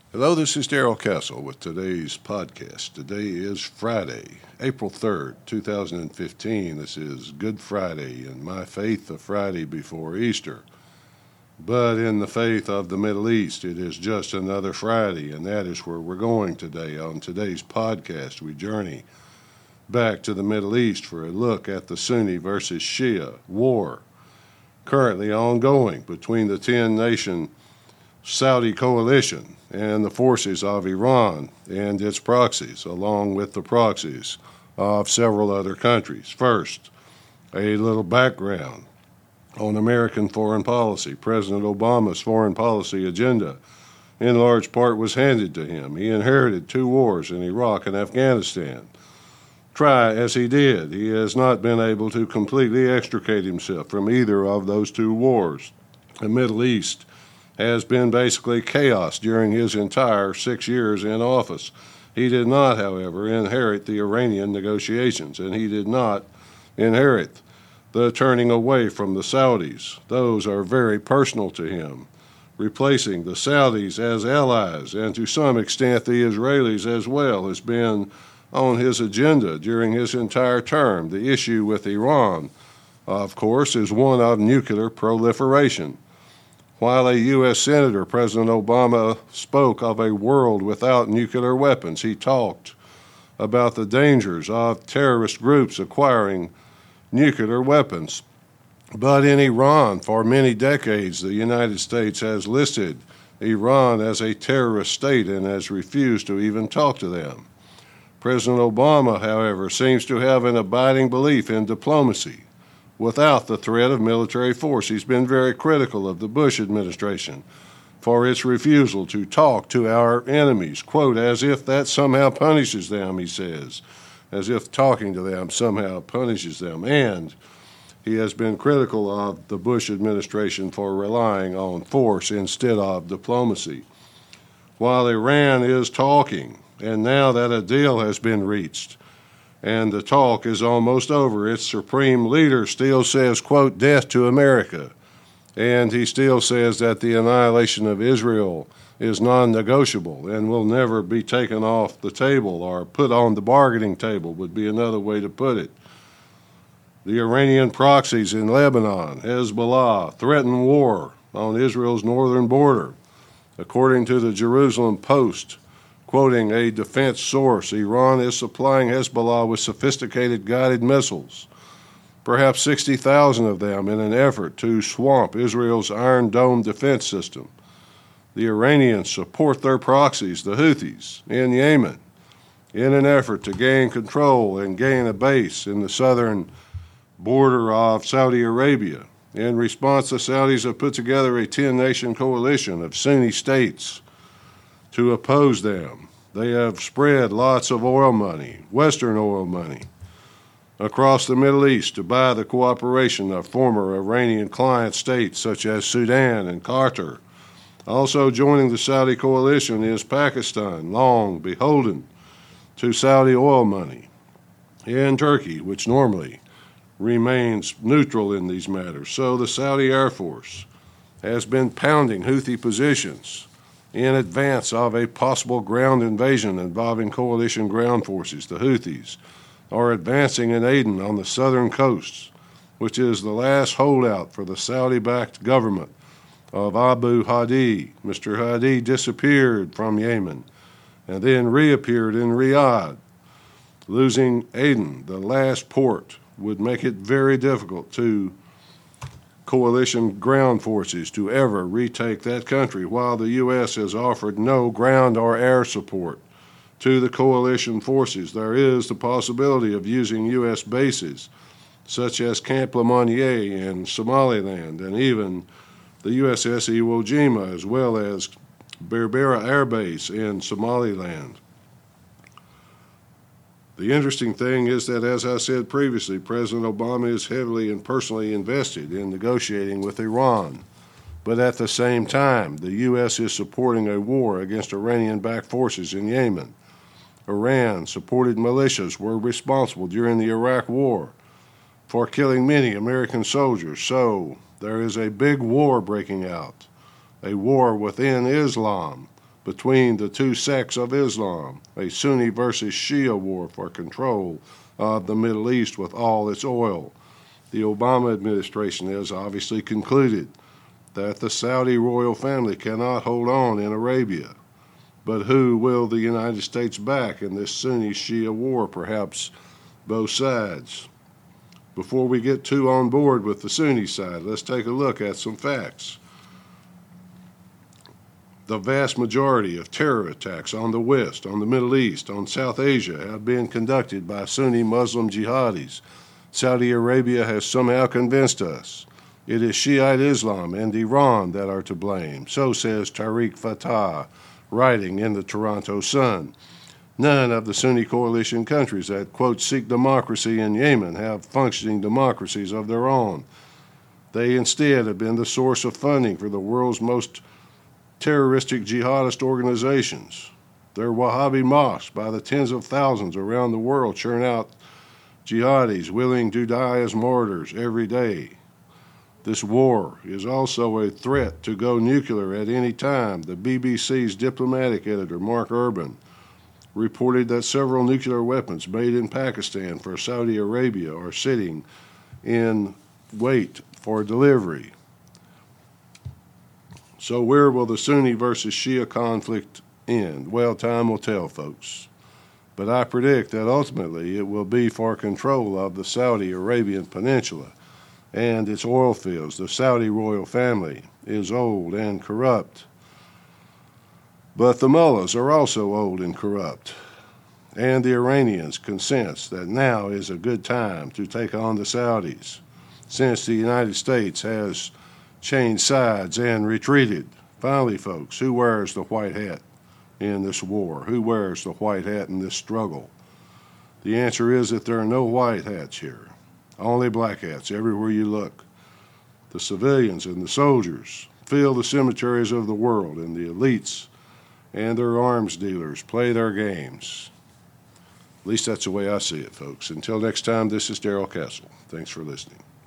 Hello, this is Daryl Castle with today's podcast. Today is Friday, April 3rd, 2015. This is Good Friday. In my faith, the Friday before Easter. But in the faith of the Middle East, it is just another Friday, and that is where we're going today. On today's podcast, we journey back to the Middle East for a look at the Sunni versus Shia war currently ongoing between the 10-nation Saudi coalition and the forces of Iran and its proxies, along with the proxies of several other countries. First, a little background on American foreign policy. President Obama's foreign policy agenda, in large part, was handed to him. He inherited two wars in Iraq and Afghanistan. Try as he did, he has not been able to completely extricate himself from either of those two wars. The Middle East has been basically chaos during his entire 6 years in office. He did not, however, inherit the Iranian negotiations, and he did not inherit the turning away from the Saudis. Those are very personal to him. Replacing the Saudis as allies, and to some extent the Israelis as well, has been on his agenda during his entire term. The issue with Iran, of course, is one of nuclear proliferation. While a U.S. Senator, President Obama, spoke of a world without nuclear weapons, he talked about the dangers of terrorist groups acquiring nuclear weapons. But in Iran, for many decades, the United States has listed Iran as a terrorist state and has refused to even talk to them. President Obama, however, seems to have an abiding belief in diplomacy without the threat of military force. He's been very critical of the Bush administration for its refusal to talk to our enemies, quote, as if that somehow punishes them, he says, as if talking to them somehow punishes them. And he has been critical of the Bush administration for relying on force instead of diplomacy. While Iran is talking, and now that a deal has been reached, and the talk is almost over, its supreme leader still says, quote, death to America. And he still says that the annihilation of Israel is non-negotiable and will never be taken off the table or put on the bargaining table, would be another way to put it. The Iranian proxies in Lebanon, Hezbollah, threaten war on Israel's northern border. According to the Jerusalem Post, quoting a defense source, Iran is supplying Hezbollah with sophisticated guided missiles, perhaps 60,000 of them, in an effort to swamp Israel's Iron Dome defense system. The Iranians support their proxies, the Houthis, in Yemen, in an effort to gain control and gain a base in the southern border of Saudi Arabia. In response, the Saudis have put together a 10-nation coalition of Sunni states to oppose them. They have spread lots of oil money, Western oil money, across the Middle East to buy the cooperation of former Iranian client states such as Sudan and Qatar. Also joining the Saudi coalition is Pakistan, long beholden to Saudi oil money, and Turkey, which normally remains neutral in these matters. So the Saudi Air Force has been pounding Houthi positions in advance of a possible ground invasion involving coalition ground forces. The Houthis are advancing in Aden on the southern coast, which is the last holdout for the Saudi-backed government of Abu Hadi. Mr. Hadi disappeared from Yemen and then reappeared in Riyadh. Losing Aden, the last port, would make it very difficult to coalition ground forces to ever retake that country, while the U.S. has offered no ground or air support to the coalition forces. There is the possibility of using U.S. bases, such as Camp Lemonnier in Somaliland, and even the USS Iwo Jima, as well as Berbera Air Base in Somaliland. The interesting thing is that, as I said previously, President Obama is heavily and personally invested in negotiating with Iran. But at the same time, the U.S. is supporting a war against Iranian-backed forces in Yemen. Iran-supported militias were responsible during the Iraq War for killing many American soldiers. So there is a big war breaking out, a war within Islam between the two sects of Islam, a Sunni versus Shia war for control of the Middle East with all its oil. The Obama administration has obviously concluded that the Saudi royal family cannot hold on in Arabia. But who will the United States back in this Sunni-Shia war? Perhaps both sides. Before we get too on board with the Sunni side, let's take a look at some facts. The vast majority of terror attacks on the West, on the Middle East, on South Asia have been conducted by Sunni Muslim jihadis. Saudi Arabia has somehow convinced us it is Shiite Islam and Iran that are to blame. So says Tariq Fatah, writing in the Toronto Sun. None of the Sunni coalition countries that, quote, seek democracy in Yemen have functioning democracies of their own. They instead have been the source of funding for the world's most terroristic jihadist organizations. Their Wahhabi mosques by the tens of thousands around the world churn out jihadis willing to die as martyrs every day. This war is also a threat to go nuclear at any time. The BBC's diplomatic editor, Mark Urban, reported that several nuclear weapons made in Pakistan for Saudi Arabia are sitting in wait for delivery. So where will the Sunni versus Shia conflict end? Well, time will tell, folks. But I predict that ultimately it will be for control of the Saudi Arabian Peninsula and its oil fields. The Saudi royal family is old and corrupt. But the mullahs are also old and corrupt. And the Iranians can sense that now is a good time to take on the Saudis, since the United States has changed sides and retreated. Finally, folks, who wears the white hat in this war? Who wears the white hat in this struggle? The answer is that there are no white hats here. Only black hats everywhere you look. The civilians and the soldiers fill the cemeteries of the world, and the elites and their arms dealers play their games. At least that's the way I see it, folks. Until next time, this is Darrell Castle. Thanks for listening.